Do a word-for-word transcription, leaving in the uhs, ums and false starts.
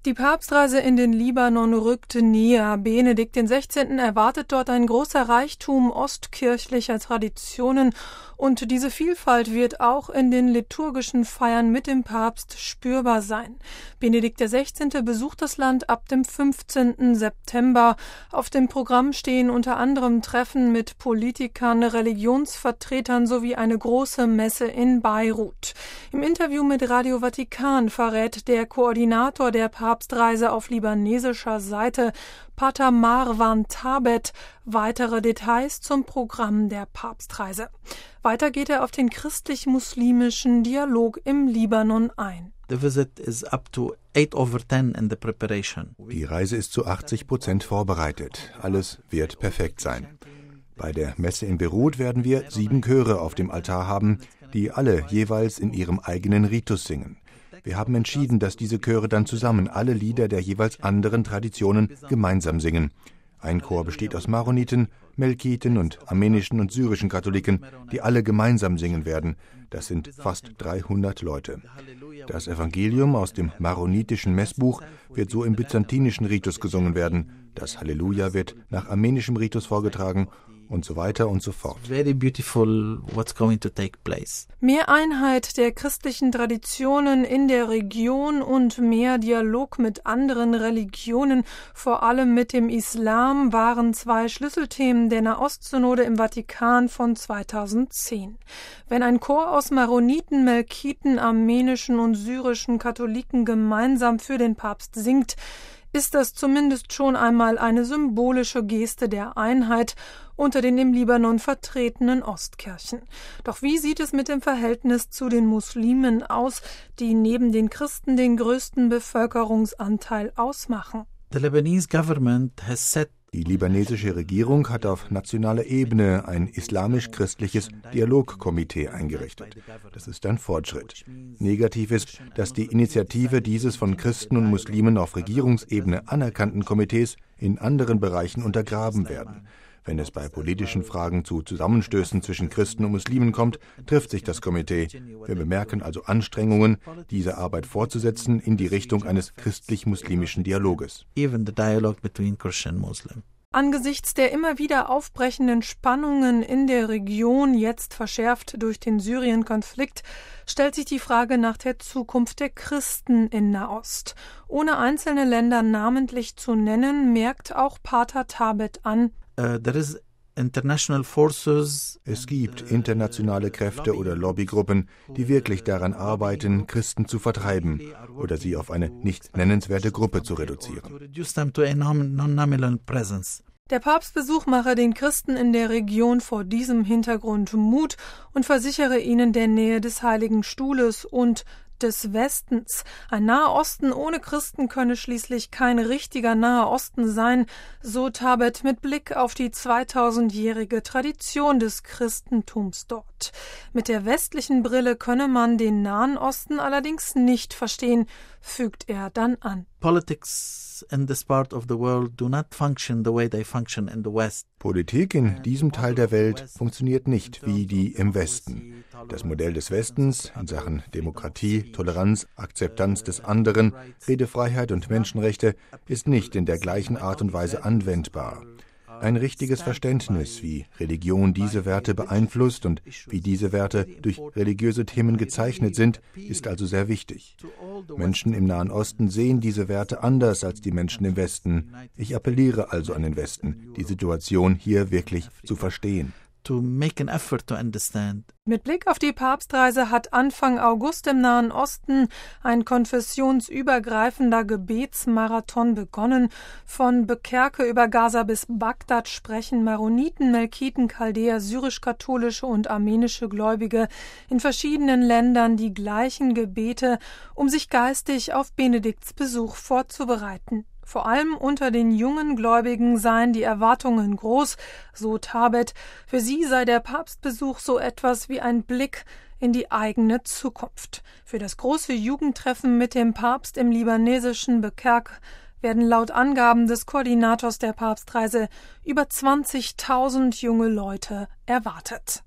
Die Papstreise in den Libanon rückte näher. Benedikt der Sechzehnte erwartet dort ein großer Reichtum ostkirchlicher Traditionen und diese Vielfalt wird auch in den liturgischen Feiern mit dem Papst spürbar sein. Benedikt der Sechzehnte besucht das Land ab dem fünfzehnten September. Auf dem Programm stehen unter anderem Treffen mit Politikern, Religionsvertretern sowie eine große Messe in Beirut. Im Interview mit Radio Vatikan verrät der Koordinator der Papstreise auf libanesischer Seite, Pater Marwan Thabet, weitere Details zum Programm der Papstreise. Weiter geht er auf den christlich-muslimischen Dialog im Libanon ein. The visit is up to eight over ten in the preparation. Die Reise ist zu achtzig Prozent vorbereitet. Alles wird perfekt sein. Bei der Messe in Beirut werden wir sieben Chöre auf dem Altar haben, die alle jeweils in ihrem eigenen Ritus singen. Wir haben entschieden, dass diese Chöre dann zusammen alle Lieder der jeweils anderen Traditionen gemeinsam singen. Ein Chor besteht aus Maroniten, Melkiten und armenischen und syrischen Katholiken, die alle gemeinsam singen werden. Das sind fast dreihundert Leute. Das Evangelium aus dem maronitischen Messbuch wird so im byzantinischen Ritus gesungen werden. Das Halleluja wird nach armenischem Ritus vorgetragen und so weiter und so fort. Very beautiful what's going to take place. Mehr Einheit der christlichen Traditionen in der Region und mehr Dialog mit anderen Religionen, vor allem mit dem Islam, waren zwei Schlüsselthemen der Nahostsynode im Vatikan von zweitausendzehn. Wenn ein Chor aus Maroniten, Melkiten, armenischen und syrischen Katholiken gemeinsam für den Papst singt, ist das zumindest schon einmal eine symbolische Geste der Einheit unter den im Libanon vertretenen Ostkirchen. Doch wie sieht es mit dem Verhältnis zu den Muslimen aus, die neben den Christen den größten Bevölkerungsanteil ausmachen? The Lebanese government has set Die libanesische Regierung hat auf nationaler Ebene ein islamisch-christliches Dialogkomitee eingerichtet. Das ist ein Fortschritt. Negativ ist, dass die Initiative dieses von Christen und Muslimen auf Regierungsebene anerkannten Komitees in anderen Bereichen untergraben werden. Wenn es bei politischen Fragen zu Zusammenstößen zwischen Christen und Muslimen kommt, trifft sich das Komitee. Wir bemerken also Anstrengungen, diese Arbeit fortzusetzen in die Richtung eines christlich-muslimischen Dialoges. even the dialogue between Christian and Muslim. Angesichts der immer wieder aufbrechenden Spannungen in der Region, jetzt verschärft durch den Syrien-Konflikt, stellt sich die Frage nach der Zukunft der Christen in Nahost. Ohne einzelne Länder namentlich zu nennen, merkt auch Pater Thabet an: Uh, there is international forces. Es gibt internationale Kräfte oder Lobbygruppen, die wirklich daran arbeiten, Christen zu vertreiben oder sie auf eine nicht nennenswerte Gruppe zu reduzieren. To reduce them to a non- non-nominal presence. Der Papstbesuch mache den Christen in der Region vor diesem Hintergrund Mut und versichere ihnen der Nähe des Heiligen Stuhles und des Westens. Ein Nahe Osten ohne Christen könne schließlich kein richtiger Nahe Osten sein, so Thabet mit Blick auf die zweitausendjährige Tradition des Christentums dort. Mit der westlichen Brille könne man den Nahen Osten allerdings nicht verstehen, fügt er dann an. Politics in this part of the world do not function the way they function in the West. Politik in diesem Teil der Welt funktioniert nicht wie die im Westen. Das Modell des Westens in Sachen Demokratie, Toleranz, Akzeptanz des anderen, Redefreiheit und Menschenrechte ist nicht in der gleichen Art und Weise anwendbar. Ein richtiges Verständnis, wie Religion diese Werte beeinflusst und wie diese Werte durch religiöse Themen gezeichnet sind, ist also sehr wichtig. Menschen im Nahen Osten sehen diese Werte anders als die Menschen im Westen. Ich appelliere also an den Westen, die Situation hier wirklich zu verstehen. To make an effort to understand. Mit Blick auf die Papstreise hat Anfang August im Nahen Osten ein konfessionsübergreifender Gebetsmarathon begonnen. Von Bekerke über Gaza bis Bagdad sprechen Maroniten, Melkiten, Chaldäer, syrisch-katholische und armenische Gläubige in verschiedenen Ländern die gleichen Gebete, um sich geistig auf Benedikts Besuch vorzubereiten. Vor allem unter den jungen Gläubigen seien die Erwartungen groß, so Thabet. Für sie sei der Papstbesuch so etwas wie ein Blick in die eigene Zukunft. Für das große Jugendtreffen mit dem Papst im libanesischen Bekerk werden laut Angaben des Koordinators der Papstreise über zwanzigtausend junge Leute erwartet.